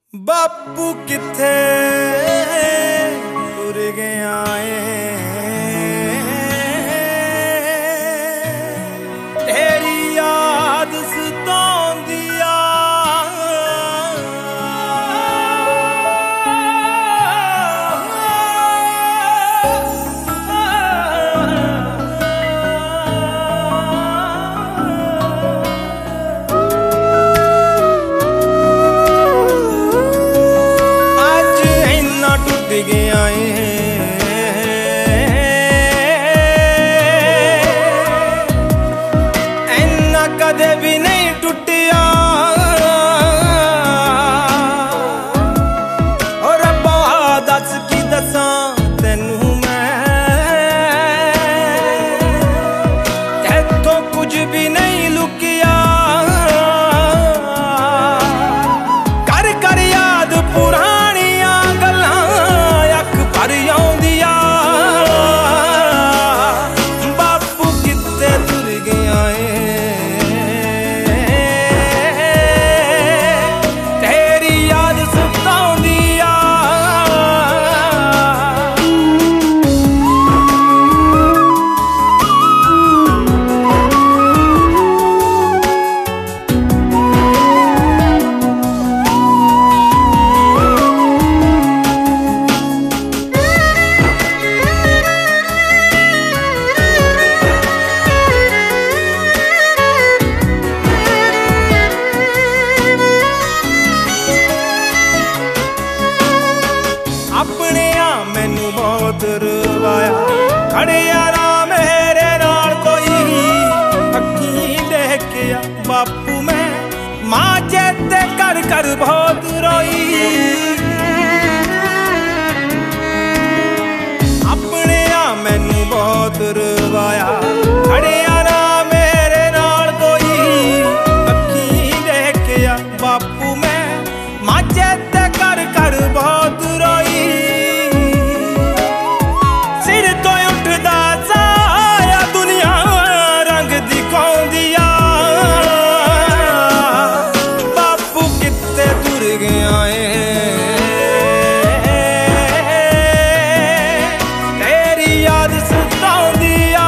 बापू किथे टुर गया तेरी याद सताउंदी आ गया इन्ना कदे भी नहीं टुटिया और रब्बा दस की दसा तेनू मैं तो कुछ भी नहीं लुकिया कर कर याद पुरानियां गल्लां बापू किते तुर गया तेरी याद सताउंदी आ अपने मैनू बहुत रवाया खड़े यारा मेरे नाल कोई अखी देख के बापू मैं मां चेते कर कर बहुत रोई अपने मैनू बहुत रवाया खड़े यारा मेरे नाल कोई अखी देख के बापू मैं मां चेते कर कर बहुत रोई तेरी याद सताउंदी आ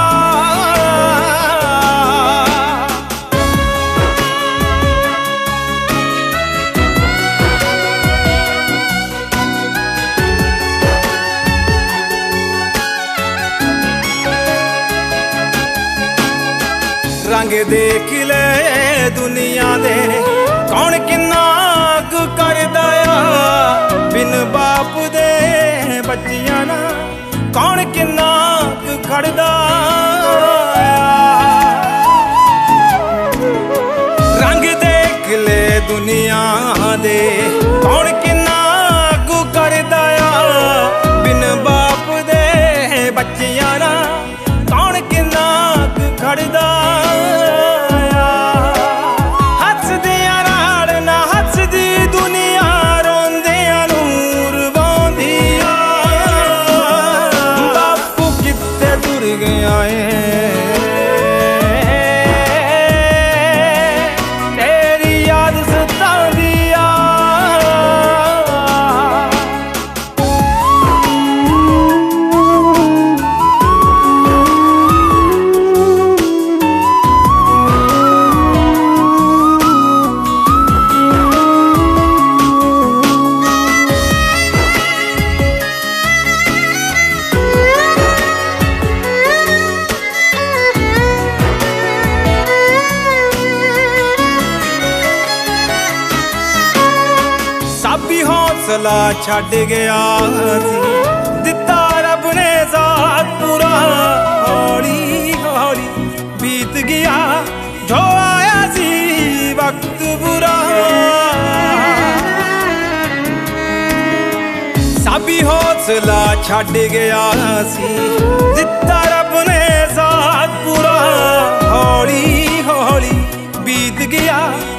रंग देख ले दुनिया दे कौन किन्ना करदा बिन बाप दे बच्चियां ना कौन किन्ना खड़दा रंग देख ले दुनिया दे कौन किन्ना करदा बिन बाप दे बच्चियां ना कौन किन्ना खड़दा गया तेरी याद सताउंदी आ साबी हौसला छड़ गया दिता रब ने साथ पूरा हौली हौली बीत गया जो आया सी वक्त बुरा साबी हौसला छड़ गया सी दिता रब ने साथ पूरा हौली हौली बीत गया